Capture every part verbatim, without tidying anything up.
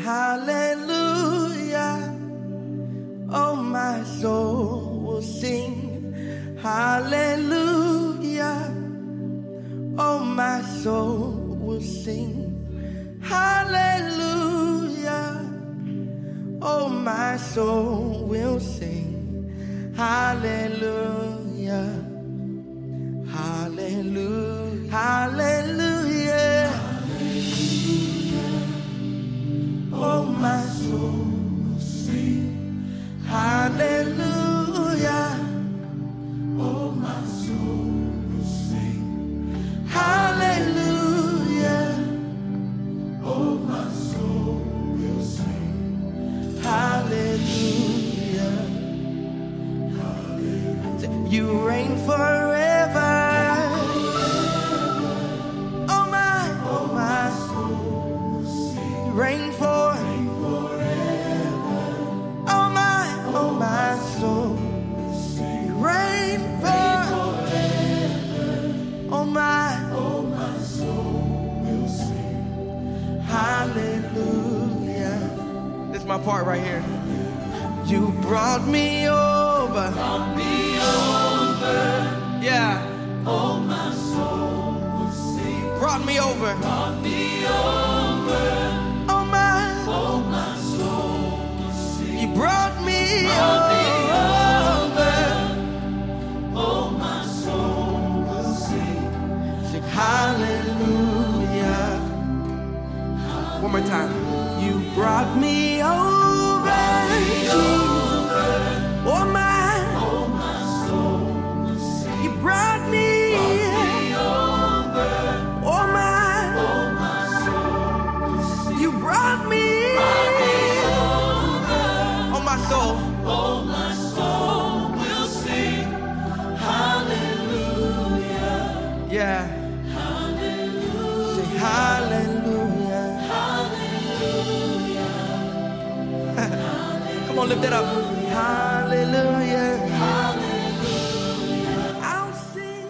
hallelujah. Oh, my soul will sing hallelujah. Oh, my soul will sing hallelujah. Oh, my soul will sing hallelujah. Hallelujah. Hallelujah. Oh, my soul will sing hallelujah. Oh, my soul will sing hallelujah. Oh, my soul will sing hallelujah. Hallelujah. You reign forever. Oh, my, oh, my soul will sing. You reign for hallelujah. This is my part right here. You brought me over. Brought me over. Yeah. Oh, my soul will sing. Brought me over. Brought me over. Oh, my. Oh, my soul will sing. You brought me brought over. Me over. Oh, my soul will sing. Sing hallelujah. One more time. You brought me over, Jesus. Oh, my, oh, my soul will sing. You brought me, brought me over. Oh, my, oh, my soul will sing. You brought me, brought me over. Oh, my soul. Oh, my soul will sing hallelujah. Yeah. Hallelujah. Say hallelujah. Come on, lift that up. Hallelujah. Hallelujah. I'll sing.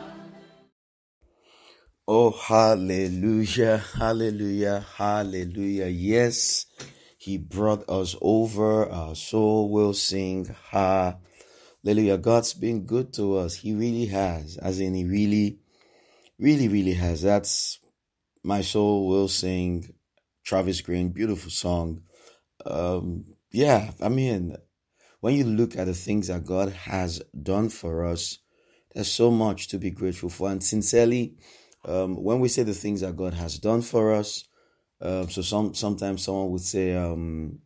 Oh, hallelujah. Hallelujah. Hallelujah. Yes, He brought us over. Our soul will sing hallelujah. God's been good to us. He really has. As in, He really, really, really has. That's My Soul Will Sing. Travis Green, beautiful song. Um, yeah, I mean, when you look at the things that God has done for us, there's so much to be grateful for. And sincerely, um, when we say the things that God has done for us, uh, so some sometimes someone would say, um,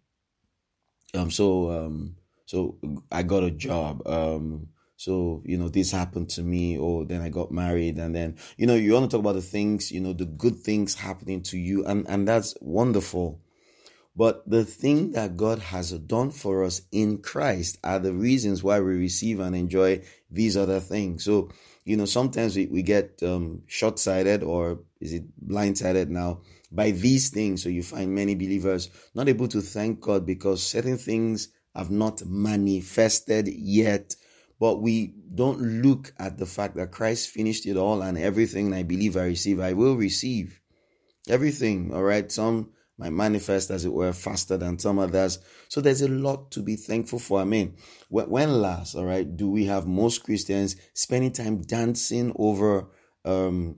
um, so um, so I got a job, um, so you know this happened to me, or then I got married, and then you know you want to talk about the things, you know, the good things happening to you, and and that's wonderful. But the thing that God has done for us in Christ are the reasons why we receive and enjoy these other things. So, you know, sometimes we, we get um, short-sighted, or is it blind-sighted now, by these things. So you find many believers not able to thank God because certain things have not manifested yet. But we don't look at the fact that Christ finished it all, and everything I believe I receive, I will receive. Everything, all right? Some might manifest, as it were, faster than some others. So there's a lot to be thankful for. I mean, when last, all right, do we have most Christians spending time dancing over um,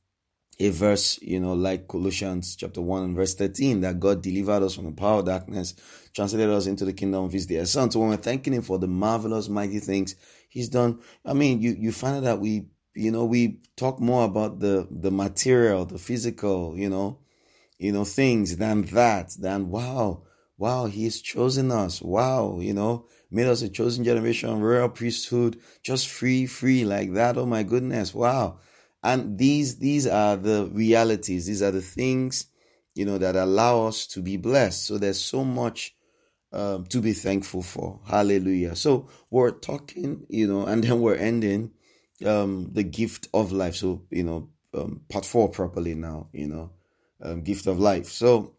a verse, you know, like Colossians chapter one and verse thirteen, that God delivered us from the power of darkness, translated us into the kingdom of His dear Son. So when we're thanking Him for the marvelous, mighty things He's done, I mean, you, you find that we, you know, we talk more about the, the material, the physical, you know, you know, things than that, than wow, wow, He's chosen us. Wow, you know, made us a chosen generation, royal priesthood, just free, free like that. Oh my goodness. Wow. And these, these are the realities. These are the things, you know, that allow us to be blessed. So there's so much um, to be thankful for. Hallelujah. So we're talking, you know, and then we're ending um, the gift of life. So, you know, um, part four properly now, you know. Um, gift of life. So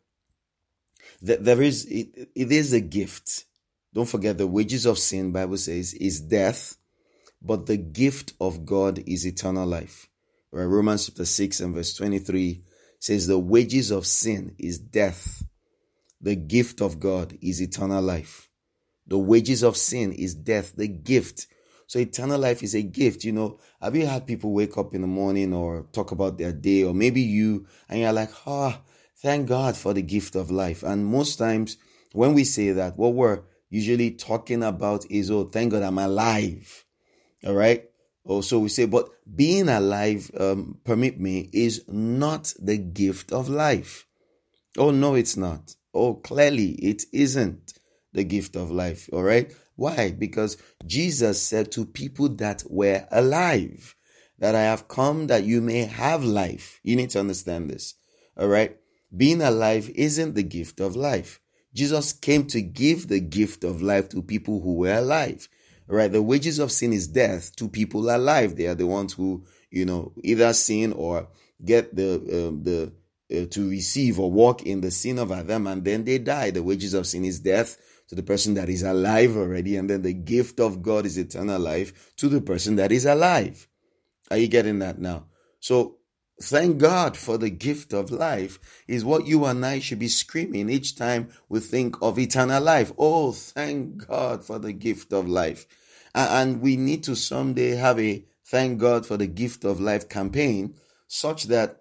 th- there is it, it is a gift. Don't forget, the wages of sin, Bible says, is death, but the gift of God is eternal life. Right? Romans chapter six and verse twenty-three says the wages of sin is death. The gift of God is eternal life. The wages of sin is death, the gift. So eternal life is a gift. You know, have you had people wake up in the morning or talk about their day, or maybe you, and you're like, ah, oh, thank God for the gift of life. And most times when we say that, what we're usually talking about is, oh, thank God I'm alive. All right. Oh, so we say, but being alive, um, permit me, is not the gift of life. Oh, no, it's not. Oh, clearly it isn't the gift of life. All right. Why? Because Jesus said to people that were alive, that I have come that you may have life. You need to understand this. All right. Being alive isn't the gift of life. Jesus came to give the gift of life to people who were alive. All right. The wages of sin is death to people alive. They are the ones who, you know, either sin or get the, uh, the, uh, to receive or walk in the sin of Adam, and then they die. The wages of sin is death to the person that is alive already, and then the gift of God is eternal life to the person that is alive. Are you getting that now? So thank God for the gift of life is what you and I should be screaming each time we think of eternal life. Oh, thank God for the gift of life. And we need to someday have a thank God for the gift of life campaign, such that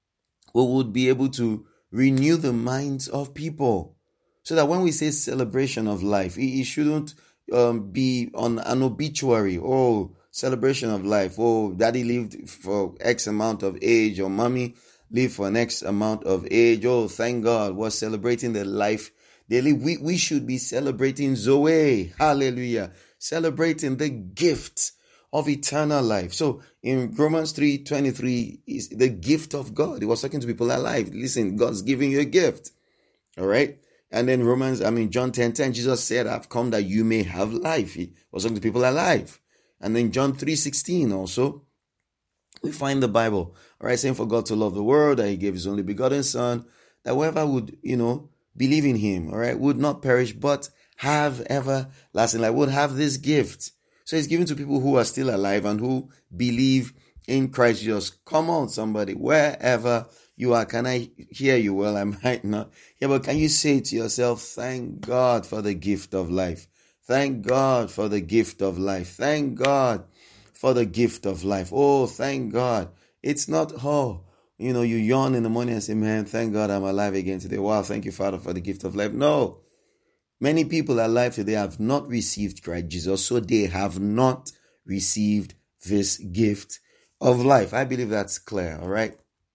we would be able to renew the minds of people. So that when we say celebration of life, it shouldn't um, be on an obituary. Oh, celebration of life. Oh, daddy lived for X amount of age, or mommy lived for an X amount of age. Oh, thank God, we're celebrating the life they live. We, we should be celebrating Zoe. Hallelujah. Celebrating the gift of eternal life. So in Romans three twenty-three is the gift of God. He was talking to people alive. Listen, God's giving you a gift. All right. And then Romans, I mean, John ten ten, Jesus said, I've come that you may have life. He was talking to people alive. And then John three sixteen also, we find the Bible, all right, saying for God to love the world, that he gave his only begotten son, that whoever would, you know, believe in him, all right, would not perish, but have everlasting life, would have this gift. So it's given to people who are still alive and who believe in Christ Jesus. Come on, somebody, wherever you are, can I hear you? Well, I might not. Yeah, but can you say to yourself, thank God for the gift of life. Thank God for the gift of life. Thank God for the gift of life. Oh, thank God. It's not, oh, you know, you yawn in the morning and say, man, thank God I'm alive again today. Wow, thank you, Father, for the gift of life. No. Many people alive today have not received Christ Jesus, so they have not received this gift of life. I believe that's clear, all right?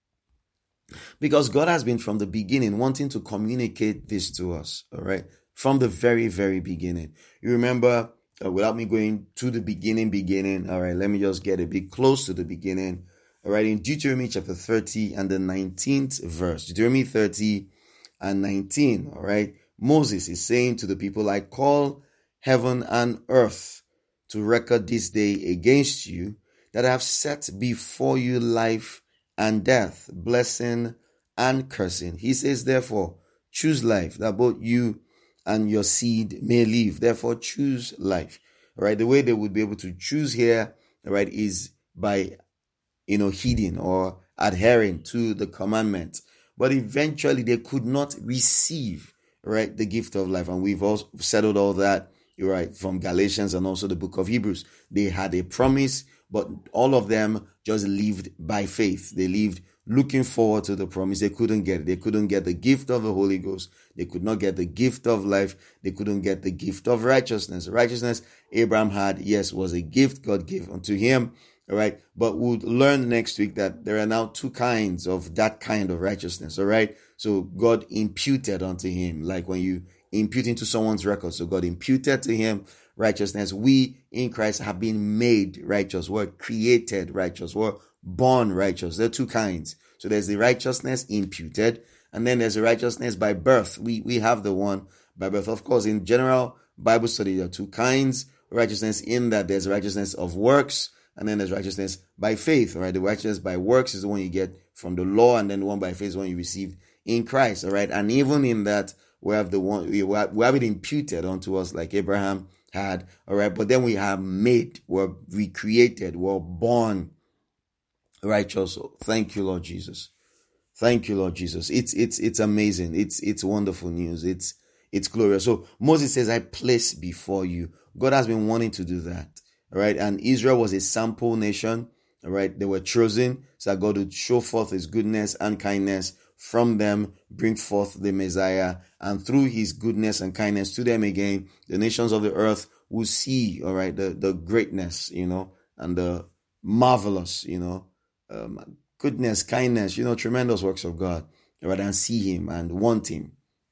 Because God has been from the beginning wanting to communicate this to us, all right? From the very, very beginning. You remember, uh, without me going to the beginning, beginning, all right, let me just get a bit close to the beginning. All right, in Deuteronomy chapter thirty and the nineteenth verse, Deuteronomy thirty and nineteen, all right, Moses is saying to the people, I call heaven and earth to record this day against you, that I have set before you life and death, blessing and cursing. He says, therefore, choose life, that both you and your seed may live. Therefore, choose life. All right. The way they would be able to choose here, all right, is by, you know, heeding or adhering to the commandment. But eventually they could not receive, right, the gift of life. And we've also settled all that, right, from Galatians and also the book of Hebrews. They had a promise, but all of them just lived by faith. They lived looking forward to the promise. They couldn't get it. They couldn't get the gift of the Holy Ghost. They could not get the gift of life. They couldn't get the gift of righteousness. Righteousness Abraham had, yes, was a gift God gave unto him. All right. But we'll learn next week that there are now two kinds of that kind of righteousness. All right. So God imputed unto him, like when you impute into someone's record. So God imputed to him righteousness. We in Christ have been made righteous. We're created righteous. We're born righteous. There are two kinds. So there's the righteousness imputed, and then there's the righteousness by birth. We we have the one by birth. Of course, in general Bible study, there are two kinds of righteousness, in that there's righteousness of works, and then there's righteousness by faith. All right, the righteousness by works is the one you get from the law, and then the one by faith is the one you receive in Christ. All right, and even in that, we have the one we have, we have it imputed unto us, like Abraham had. All right, but then we have made, we're recreated, we're born righteous. Thank you, Lord Jesus. Thank you, Lord Jesus. It's it's it's amazing. It's it's wonderful news. It's it's glorious. So Moses says, I place before you. God has been wanting to do that. All right. And Israel was a sample nation. All right. They were chosen so that God would show forth his goodness and kindness from them, bring forth the Messiah. And through his goodness and kindness to them again, the nations of the earth will see, all right, the, the greatness, you know, and the marvelous, you know, um, goodness, kindness, you know, tremendous works of God, all right, and see him and want him.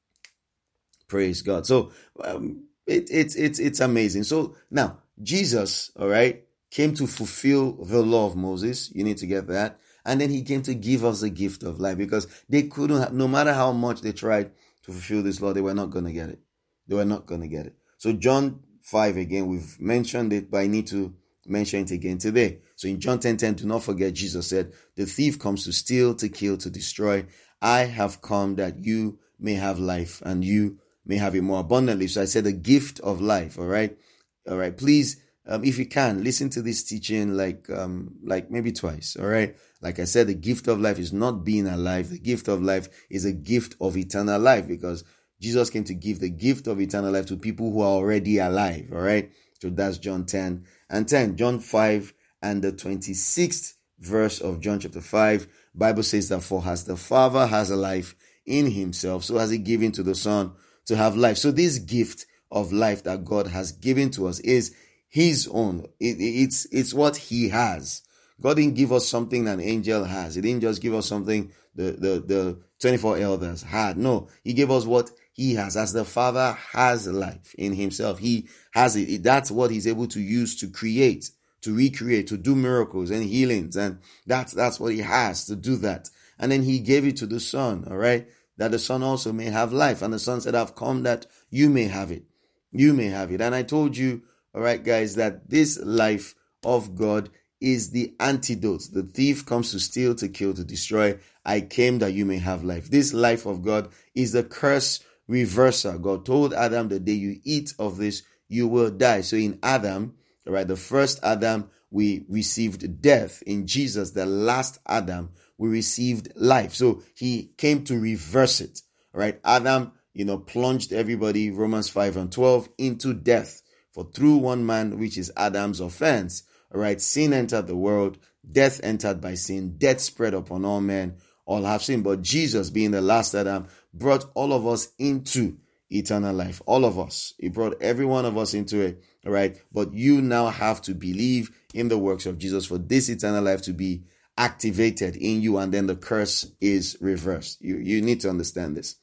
Praise God. So um, it, it, it, it's amazing. So now, Jesus, all right, came to fulfill the law of Moses. You need to get that. And then he came to give us the gift of life, because they couldn't have, no matter how much they tried to fulfill this law, they were not going to get it. They were not going to get it. So John five, again, we've mentioned it, but I need to mention it again today. So in John ten ten, do not forget, Jesus said, the thief comes to steal, to kill, to destroy. I have come that you may have life, and you may have it more abundantly. So I said the gift of life. All right. All right. Please, um, if you can, listen to this teaching like, um, like maybe twice. All right. Like I said, the gift of life is not being alive. The gift of life is a gift of eternal life, because Jesus came to give the gift of eternal life to people who are already alive. All right. So that's John ten and ten. John five and the twenty-sixth verse of John chapter five. Bible says that for as the Father has a life in himself, so has he given to the Son to have life. So this gift of life that God has given to us is his own. It, it's, it's what he has. God didn't give us something an angel has. He didn't just give us something the, the, the twenty-four elders had. No, he gave us what he has. As the Father has life in himself, he has it. That's what he's able to use to create, to recreate, to do miracles and healings. And that's, that's what he has to do that. And then he gave it to the Son, all right, that the Son also may have life. And the Son said, I've come that you may have it. You may have it. And I told you, all right, guys, that this life of God is the antidote. The thief comes to steal, to kill, to destroy. I came that you may have life. This life of God is the curse reverser. God told Adam, the day you eat of this, you will die. So in Adam, all right, the first Adam, we received death. In Jesus, the last Adam, we received life. So he came to reverse it. All right. Adam, you know, plunged everybody, Romans five and twelve, into death. For through one man, which is Adam's offense, all right, sin entered the world, death entered by sin, death spread upon all men, all have sinned. But Jesus, being the last Adam, brought all of us into eternal life. All of us. He brought every one of us into it. All right. But you now have to believe in the works of Jesus for this eternal life to be activated in you, and then the curse is reversed. You, you need to understand this.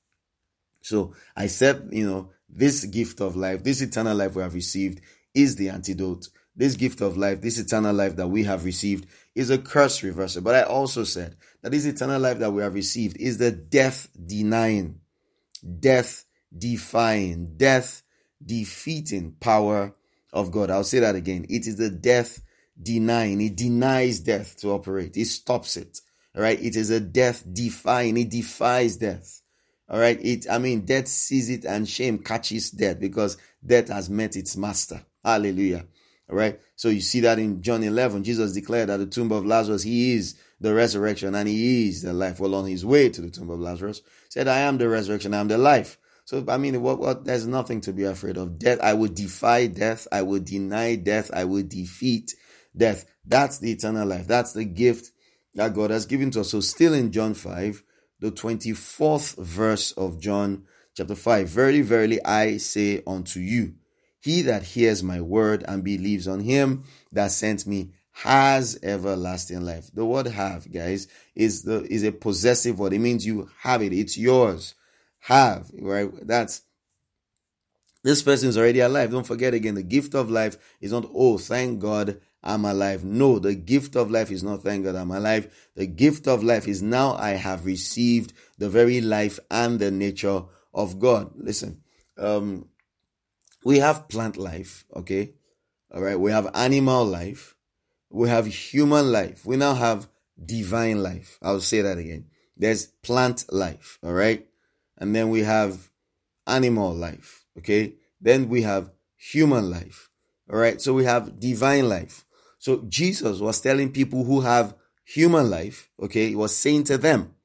So I said, you know, this gift of life, this eternal life we have received is the antidote. This gift of life, this eternal life that we have received is a curse reversal. But I also said that this eternal life that we have received is the death denying, death defying, death defeating power of God. I'll say that again. It is the death denying. It denies death to operate. It stops it. All right. It is a death defying. It defies death. All right. It, I mean, death sees it and shame catches death, because death has met its master. Hallelujah. All right. So you see that in John eleven, Jesus declared at the tomb of Lazarus, he is the resurrection and he is the life. Well, on his way to the tomb of Lazarus, said, I am the resurrection, I am the life. So, I mean, what, what, there's nothing to be afraid of. Death, I would defy death. I would deny death. I would defeat death. That's the eternal life. That's the gift that God has given to us. So still in John five, the twenty-fourth verse of John chapter five, verily, verily, I say unto you, he that hears my word and believes on him that sent me has everlasting life. The word have, guys, is the is a possessive word. It means you have it. It's yours. Have, right? That's, this person is already alive. Don't forget again, the gift of life is not, oh, thank God I'm alive. No, the gift of life is not, thank God I'm alive. The gift of life is, now I have received the very life and the nature of God. Listen, um, we have plant life, okay? All right. We have animal life. We have human life. We now have divine life. I'll say that again. There's plant life, all right? And then we have animal life, okay? Then we have human life, all right? So we have divine life. So Jesus was telling people who have human life, okay? He was saying to them,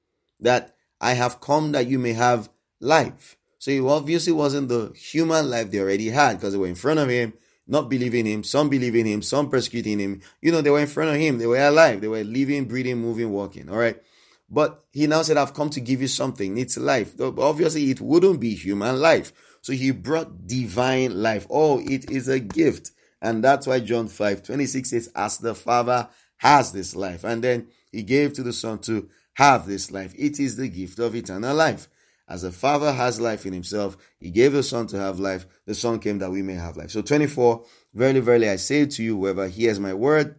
that I have come that you may have life. So it obviously wasn't the human life they already had, because they were in front of him, not believing him, some believing him, some persecuting him. You know, they were in front of him. They were alive. They were living, breathing, moving, walking. All right. But he now said, I've come to give you something. It's life. Obviously, it wouldn't be human life. So he brought divine life. Oh, it is a gift. And that's why John five twenty-six says, as the Father has this life. And then he gave to the Son to have this life. It is the gift of eternal life. As the Father has life in himself, he gave the Son to have life. The Son came that we may have life. So twenty-four, verily, verily, I say to you, whoever hears my word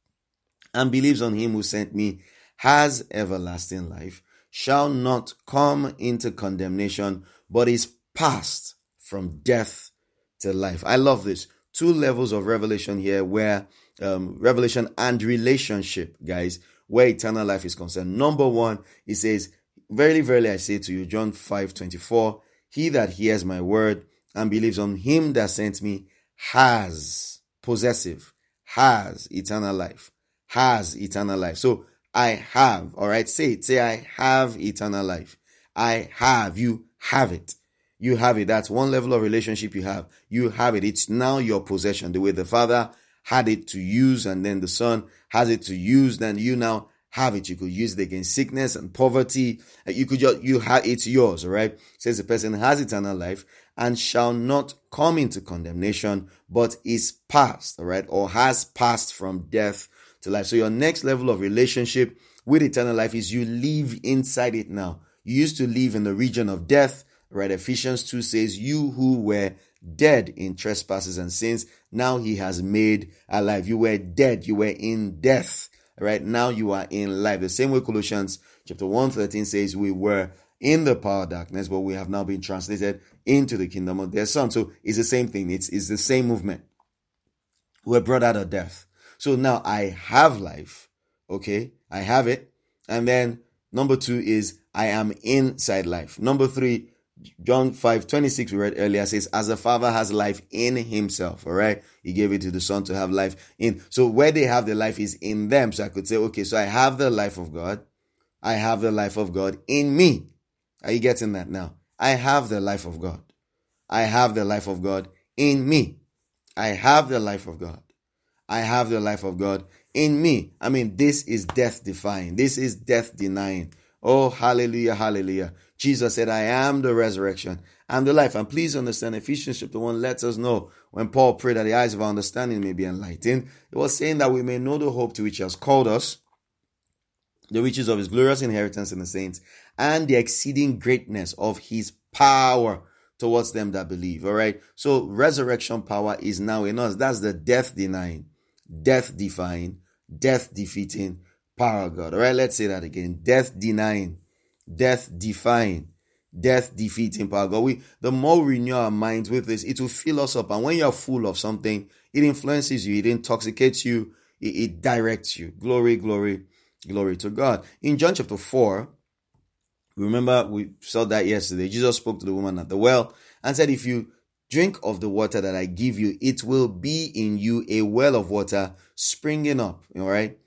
and believes on him who sent me has everlasting life, shall not come into condemnation, but is passed from death to life. I love this. Two levels of revelation here, where um, revelation and relationship, guys, where eternal life is concerned. Number one, it says, verily, verily, I say to you, John five twenty-four, he that hears my word and believes on him that sent me has, possessive, has eternal life, has eternal life. So I have, all right, say it, say I have eternal life. I have, you have it. You have it. That's one level of relationship you have. You have it. It's now your possession. The way the Father had it to use, and then the Son has it to use, then you now have it. You could use it against sickness and poverty. You could just, you have, it's yours, all right? It says the person has eternal life and shall not come into condemnation, but is passed, all right? Or has passed from death to life. So your next level of relationship with eternal life is you live inside it now. You used to live in the region of death, right? Ephesians two says, you who were dead in trespasses and sins, now he has made alive. You were dead. You were in death, right? Now you are in life. The same way Colossians chapter one thirteen says, we were in the power of darkness, but we have now been translated into the kingdom of their Son. So it's the same thing. It's, it's the same movement. We're brought out of death. So now I have life. Okay. I have it. And then number two is I am inside life. Number three, John five twenty-six, we read earlier, says, as the Father has life in himself, all right? He gave it to the Son to have life in. So where they have the life is in them. So I could say, okay, so I have the life of God. I have the life of God in me. Are you getting that now? I have the life of God. I have the life of God in me. I have the life of God. I have the life of God in me. I mean, this is death defying. This is death denying. Oh, hallelujah, hallelujah. Jesus said, I am the resurrection and the life. And please understand, Ephesians chapter one lets us know when Paul prayed that the eyes of our understanding may be enlightened. It was saying that we may know the hope to which he has called us, the riches of his glorious inheritance in the saints, and the exceeding greatness of his power towards them that believe. All right. So resurrection power is now in us. That's the death denying, death defying, death defeating power of God. All right. Let's say that again. Death denying, death defying, death defeating power of God. We, the more we renew our minds with this, it will fill us up. And when you're full of something, it influences you. It intoxicates you. It, it directs you. Glory, glory, glory to God. In John chapter four, remember we saw that yesterday. Jesus spoke to the woman at the well and said, if you drink of the water that I give you, it will be in you a well of water springing up, all right,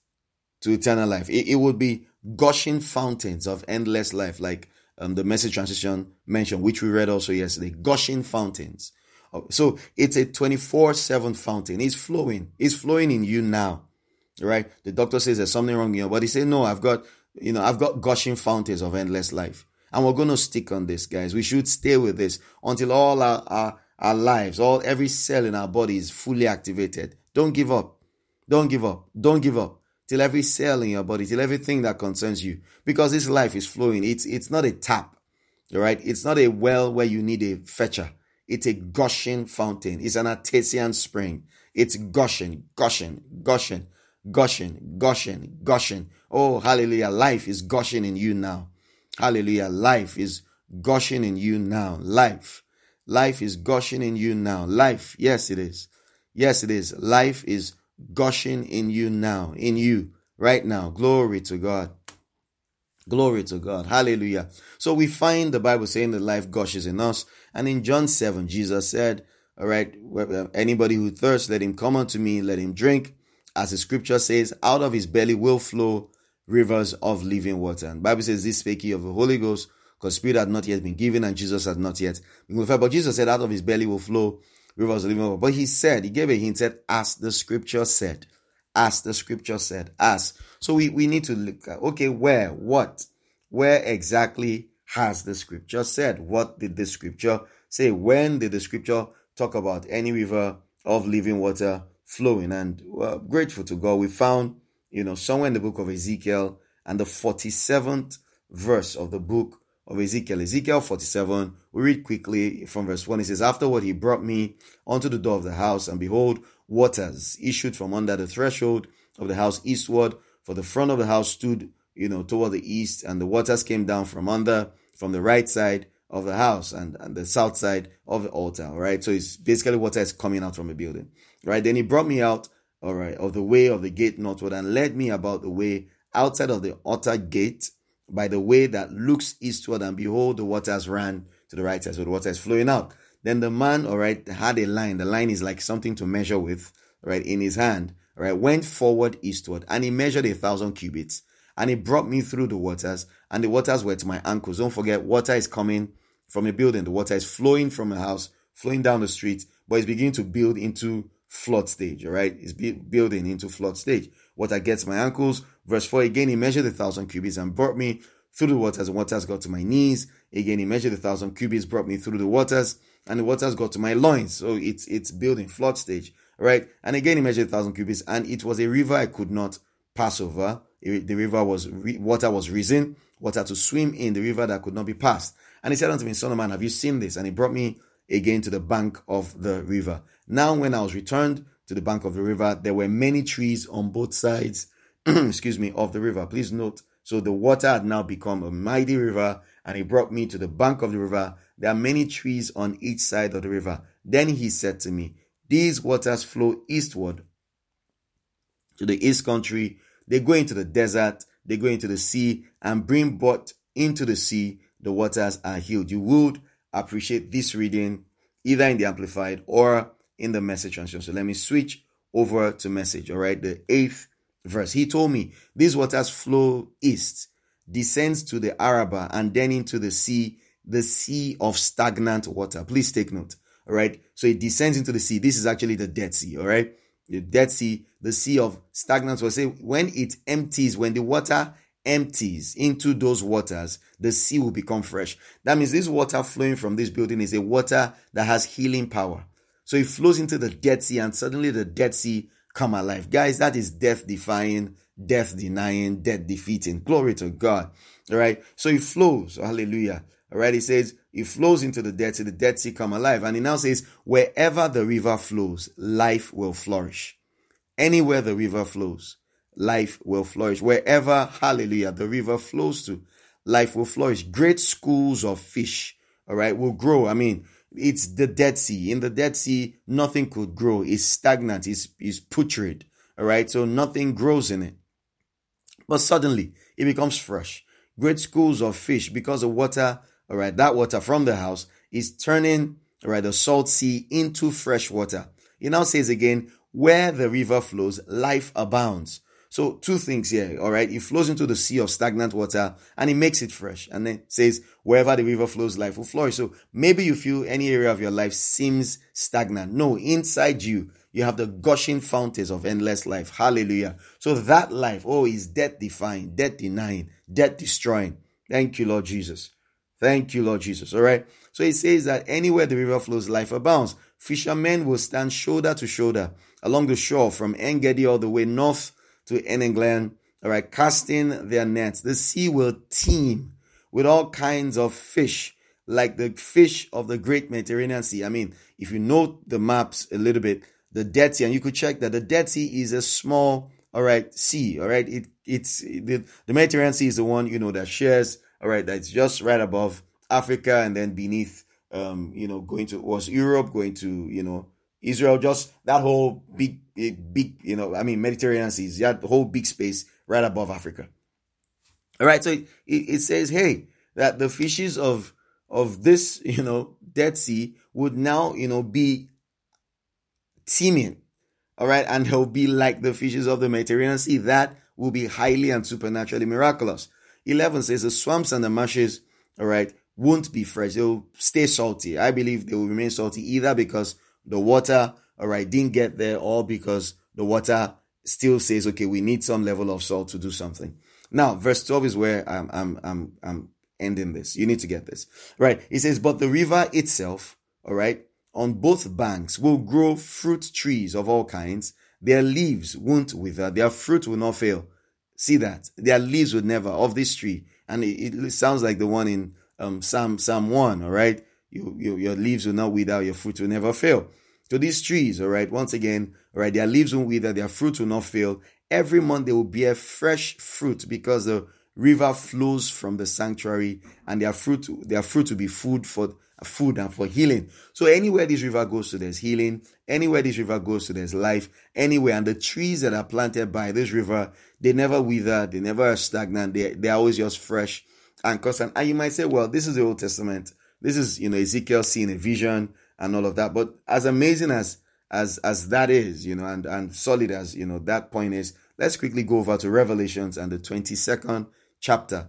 to eternal life. It, it will be gushing fountains of endless life, like um, the Message translation mentioned, which we read also yesterday. Gushing fountains. So it's a twenty-four seven fountain. It's flowing. It's flowing in you now, right? The doctor says there's something wrong in your body. Say, no, I've got, you know, I've got gushing fountains of endless life. And we're going to stick on this, guys. We should stay with this until all our, our, our lives, all every cell in our body is fully activated. Don't give up. Don't give up. Don't give up. Till every cell in your body, till everything that concerns you. Because this life is flowing. It's, it's not a tap, all right? It's not a well where you need a fetcher. It's a gushing fountain. It's an artesian spring. It's gushing, gushing, gushing, gushing, gushing, gushing. Oh, hallelujah. Life is gushing in you now. Hallelujah. Life is gushing in you now. Life. Life is gushing in you now. Life. Yes, it is. Yes, it is. Life is gushing in you now. In you right now. Glory to God. Glory to God. Hallelujah. So we find the Bible saying that life gushes in us. And in John seven, Jesus said, all right, anybody who thirsts, let him come unto me, let him drink. As the scripture says, out of his belly will flow rivers of living water. And the Bible says, this spake he of the Holy Ghost, because Spirit had not yet been given and Jesus had not yet been glorified. But Jesus said, out of his belly will flow rivers of living water. But he said, he gave a hint, said, as the scripture said. As the scripture said. As. So we, we need to look at, okay, where, what, where exactly has the scripture said? What did the scripture say? When did the scripture talk about any river of living water flowing? And well, grateful to God, we found, you know, somewhere in the book of Ezekiel and the forty-seventh verse of the book of Ezekiel. Ezekiel forty-seven, we read quickly from verse one. It says, afterward he brought me unto the door of the house, and behold, waters issued from under the threshold of the house eastward, for the front of the house stood, you know, toward the east, and the waters came down from under, from the right side of the house and, and the south side of the altar. All right. So it's basically water is coming out from a building. Right. Then he brought me out, all right, of the way of the gate northward, and led me about the way outside of the outer gate by the way that looks eastward, and behold, the waters ran to the right side. So the water is flowing out. Then the man, all right, had a line. The line is like something to measure with, right, in his hand, all right, went forward eastward, and he measured a thousand cubits, and he brought me through the waters, and the waters were to my ankles. Don't forget, water is coming from a building. The water is flowing from a house, flowing down the street, but it's beginning to build into flood stage, all right? It's building into flood stage. Water gets my ankles. Verse four, again, he measured a thousand cubits and brought me through the waters, and waters got to my knees. Again, he measured a thousand cubits, brought me through the waters, and the waters got to my loins. So it's it's building flood stage, right? And again, he measured a thousand cubits, and it was a river I could not pass over. The river was, water was risen, water to swim in, the river that could not be passed. And he said unto me, son of man, have you seen this? And he brought me again to the bank of the river. Now, when I was returned to the bank of the river, there were many trees on both sides, excuse me, of the river. Please note, so the water had now become a mighty river, and he brought me to the bank of the river. There are many trees on each side of the river. Then he said to me, these waters flow eastward to the east country. They go into the desert, they go into the sea, and bring forth into the sea, the waters are healed. You would appreciate this reading either in the Amplified or in the Message translation. So let me switch over to Message, all right? The eighth verse. He told me, these waters flow east, descends to the Arabah, and then into the sea, the sea of stagnant water. Please take note, all right? So it descends into the sea. This is actually the Dead Sea, all right? The Dead Sea, the sea of stagnant water. Say when it empties, when the water empties into those waters, the sea will become fresh. That means this water flowing from this building is a water that has healing power. So it flows into the Dead Sea, and suddenly the Dead Sea come alive. Guys, that is death defying, death denying, death defeating. Glory to God. All right. So it flows. Hallelujah. All right. It says it flows into the Dead Sea, the Dead Sea come alive. And it now says, wherever the river flows, life will flourish. Anywhere the river flows, life will flourish. Wherever, hallelujah, the river flows to, life will flourish. Great schools of fish, all right, will grow. I mean, it's the Dead Sea. In the Dead Sea, nothing could grow. It's stagnant. It's, it's putrid, all right? So nothing grows in it. But suddenly, it becomes fresh. Great schools of fish, because the water, all right, that water from the house is turning, all right, the salt sea into fresh water. It now says again, where the river flows, life abounds. So two things here, all right? It flows into the sea of stagnant water and it makes it fresh. And then it says, wherever the river flows, life will flourish. So maybe you feel any area of your life seems stagnant. No, inside you, you have the gushing fountains of endless life. Hallelujah. So that life, oh, is death defying, death denying, death destroying. Thank you, Lord Jesus. Thank you, Lord Jesus. All right. So it says that anywhere the river flows, life abounds. Fishermen will stand shoulder to shoulder along the shore from En-Gedi all the way north to En-Eglaim, all right, casting their nets. The sea will teem with all kinds of fish, like the fish of the great Mediterranean Sea. I mean, if you know the maps a little bit, the Dead Sea, and you could check that the Dead Sea is a small, all right, sea, all right. It it's the, the Mediterranean Sea is the one, you know, that shares, all right, that's just right above Africa, and then beneath, um, you know, going to was Europe, going to, you know, Israel, just that whole big, big, you know, I mean, Mediterranean Seas, that whole big space right above Africa. All right. So it, it says, hey, that the fishes of, of this, you know, Dead Sea would now, you know, be teeming. All right. And they'll be like the fishes of the Mediterranean Sea that will be highly and supernaturally miraculous. eleven says the swamps and the marshes, all right, won't be fresh. They'll stay salty. I believe they will remain salty either because the water, all right, didn't get there, or because the water still says, okay, we need some level of salt to do something. Now, verse twelve is where I'm, I'm, I'm, I'm ending this. You need to get this, right? It says, but the river itself, all right, on both banks will grow fruit trees of all kinds. Their leaves won't wither. Their fruit will not fail. See that? Their leaves would never, of this tree. And it, it sounds like the one in um, Psalm, Psalm one, all right? You, you, your leaves will not wither. Your fruit will never fail. So these trees, all right, once again, all right, their leaves won't wither. Their fruit will not fail. Every month they will bear fresh fruit because the river flows from the sanctuary, and their fruit, their fruit will be food for food and for healing. So anywhere this river goes to, there's healing. Anywhere this river goes to, there's life. Anywhere, and the trees that are planted by this river, they never wither. They never are stagnant. They they're always just fresh and constant. And you might say, well, this is the Old Testament. This is, you know, Ezekiel seeing a vision and all of that. But as amazing as as as that is, you know, and and solid as, you know, that point is, let's quickly go over to Revelations and the twenty-second chapter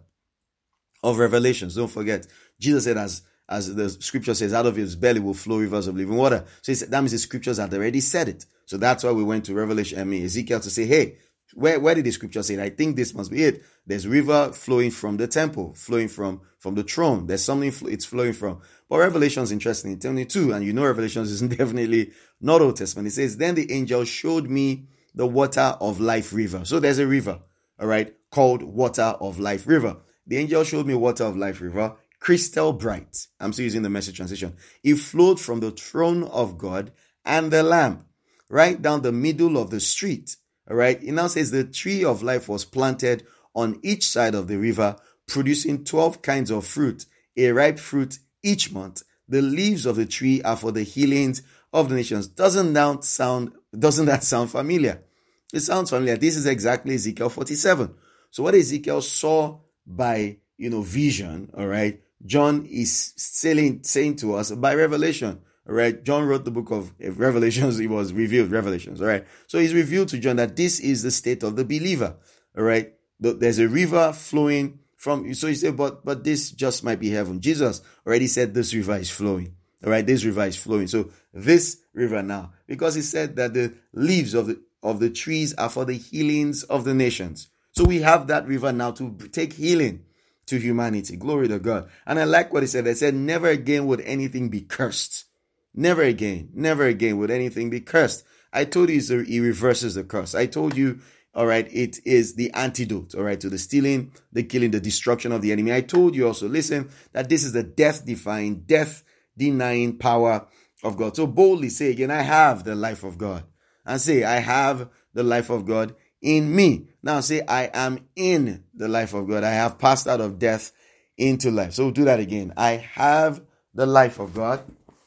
of Revelations. Don't forget, Jesus said, as as the scripture says, out of his belly will flow rivers of living water. So he said, that means the scriptures had already said it. So that's why we went to Revelation, I mean, Ezekiel, to say, hey, where, where did the scripture say it? I think this must be it. There's river flowing from the temple, flowing from, from the throne. There's something it's flowing from. But Revelation is interesting in twenty-two, and you know Revelation is definitely not Old Testament. It says, then the angel showed me the water of life river. So there's a river, all right, called water of life river. The angel showed me water of life river, crystal bright. I'm still using the Message translation. It flowed from the throne of God and the Lamb, right down the middle of the street. All right. It now says the tree of life was planted on each side of the river, producing twelve kinds of fruit, a ripe fruit each month. The leaves of the tree are for the healings of the nations. Doesn't that sound, doesn't that sound familiar? It sounds familiar. This is exactly Ezekiel forty-seven. So what Ezekiel saw by, you know, vision, all right, John is saying, saying to us by revelation, all right. John wrote the book of Revelations. It was revealed, Revelations, all right. So he's revealed to John that this is the state of the believer, all right. There's a river flowing from, so he said, but, but this just might be heaven. Jesus already said this river is flowing, all right. This river is flowing. So this river now, because he said that the leaves of the, of the trees are for the healings of the nations. So we have that river now to take healing to humanity. Glory to God. And I like what he said. They said, never again would anything be cursed. Never again, never again would anything be cursed. I told you he reverses the curse. I told you, all right, it is the antidote, all right, to the stealing, the killing, the destruction of the enemy. I told you also, listen, that this is the death-defying, death-denying power of God. So boldly say again, I have the life of God. And say, I have the life of God in me. Now say, I am in the life of God. I have passed out of death into life. So do that again. I have the life of God.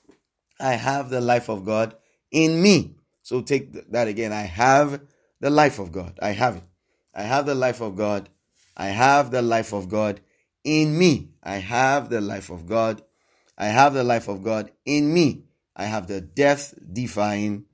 I have the life of God in me. So take that again. I have the life of God. I have it. I have the life of God. I have the life of God in me. I have the life of God. I have the life of God in me. I have the death-defying,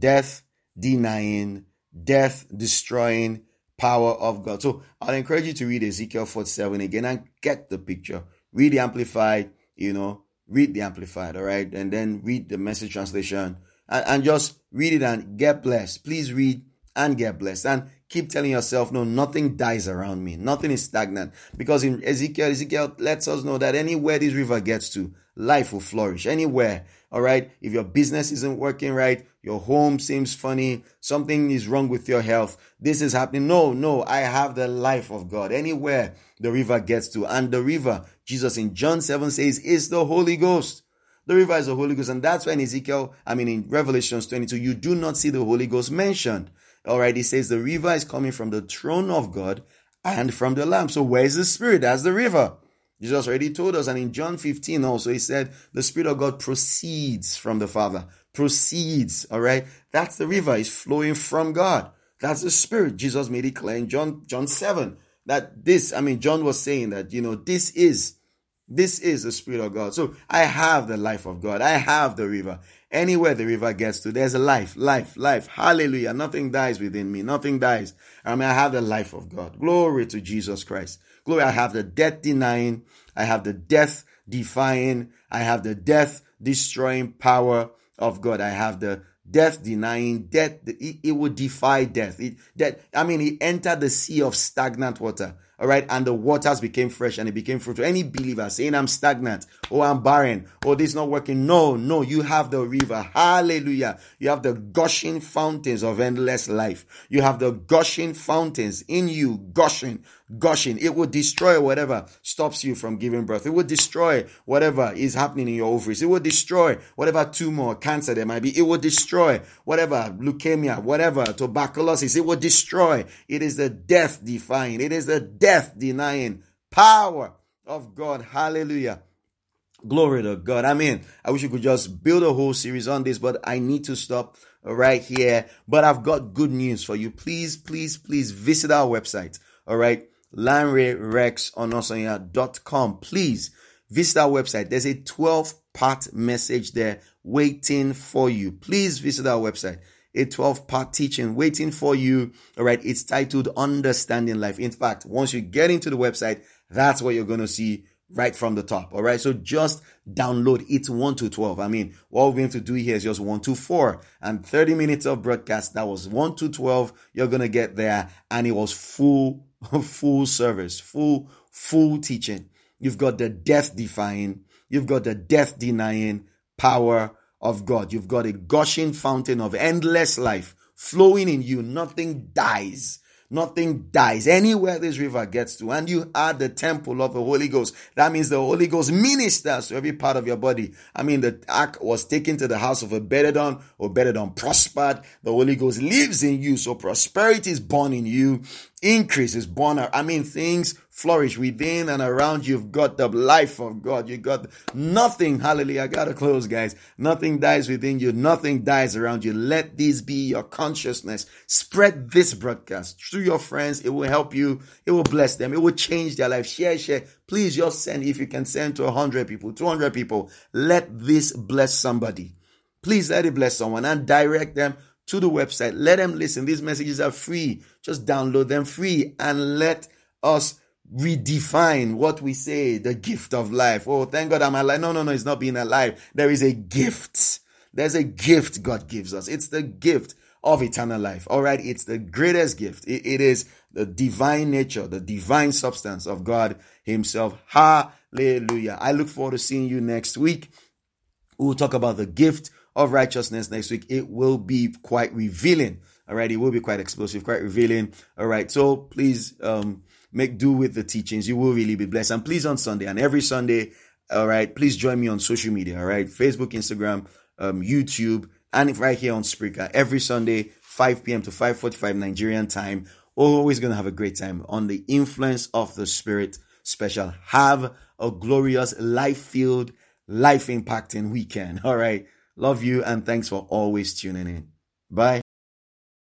death-denying, death-destroying power of God. So I'll encourage you to read Ezekiel forty-seven again and get the picture. Read the Amplified, you know, read the Amplified, all right? And then read the Message translation and, and just read it and get blessed. Please read and get blessed. And keep telling yourself, no, nothing dies around me. Nothing is stagnant. Because in Ezekiel, Ezekiel lets us know that anywhere this river gets to, life will flourish. Anywhere, all right? If your business isn't working right, your home seems funny, something is wrong with your health, this is happening. No, no, I have the life of God. Anywhere the river gets to. And the river, Jesus in John seven says, is the Holy Ghost. The river is the Holy Ghost. And that's why in Ezekiel, I mean in Revelations twenty-two, you do not see the Holy Ghost mentioned. All right, he says the river is coming from the throne of God and from the Lamb. So where is the Spirit? That's the river. Jesus already told us. And in John fifteen also, he said the Spirit of God proceeds from the Father. Proceeds, all right? That's the river. It's flowing from God. That's the Spirit. Jesus made it clear in John, John seven that this, I mean, John was saying that, you know, this is, this is the Spirit of God. So I have the life of God. I have the river. Anywhere the river gets to, there's a life, life, life. Hallelujah. Nothing dies within me. Nothing dies. I mean, I have the life of God. Glory to Jesus Christ. Glory. I have the death denying. I have the death defying. I have the death destroying power of God. I have the death denying, death, it, it would defy death. It, that, I mean, he entered the sea of stagnant water. All right. And the waters became fresh and it became fruitful. Any believer saying I'm stagnant, oh, I'm barren, oh, this is not working. No, no, you have the river. Hallelujah. You have the gushing fountains of endless life. You have the gushing fountains in you, gushing, gushing. It will destroy whatever stops you from giving birth. It will destroy whatever is happening in your ovaries. It will destroy whatever tumor, cancer there might be. It will destroy whatever leukemia, whatever tuberculosis. It will destroy. It is the death defying. It is the death denying power of God. Hallelujah. Glory to God. I mean, I wish you could just build a whole series on this, but I need to stop right here. But I've got good news for you. Please, please, please visit our website. All right. Lanre Rex Onosanya dot com. Please visit our website. There's a twelve part message there waiting for you. Please visit our website. A twelve part teaching waiting for you. All right. It's titled Understanding Life. In fact, once you get into the website, that's what you're going to see right from the top. All right. So just download. It's one to twelve. I mean, what we're going to do here is just one to four and thirty minutes of broadcast. That was one to twelve. You're going to get there. And it was full, full service, full, full teaching. You've got the death defying. You've got the death denying power of God. You've got a gushing fountain of endless life flowing in you. Nothing dies. Nothing dies anywhere this river gets to. And you are the temple of the Holy Ghost. That means the Holy Ghost ministers to every part of your body. I mean, the ark was taken to the house of Obed-Edom. Obed-Edom prospered. The Holy Ghost lives in you. So prosperity is born in you. Increase is born. I mean, things flourish within and around you. You've got the life of God. You got nothing. Hallelujah. I gotta close, guys. Nothing dies within you. Nothing dies around you. Let this be your consciousness. Spread this broadcast through your friends. It will help you. It will bless them. It will change their life. Share, share. Please just send, if you can send to one hundred people, two hundred people. Let this bless somebody. Please let it bless someone and direct them to the website. Let them listen. These messages are free. Just download them free and let us redefine what we say, the gift of life. Oh, thank God I'm alive. No, no, no, it's not being alive. There is a gift. There's a gift God gives us. It's the gift of eternal life. All right. It's the greatest gift. It, it is the divine nature, the divine substance of God himself. Hallelujah. I look forward to seeing you next week. We'll talk about the gift of righteousness next week. It will be quite revealing. All right. It will be quite explosive, quite revealing. All right. So please, um, make do with the teachings. You will really be blessed. And please on Sunday and every Sunday, all right, please join me on social media, all right? Facebook, Instagram, um, YouTube, and right here on Spreaker. Every Sunday, five p.m. to five forty-five Nigerian time. We're always going to have a great time on the Influence of the Spirit special. Have a glorious, life-filled, life-impacting weekend, all right? Love you and thanks for always tuning in. Bye.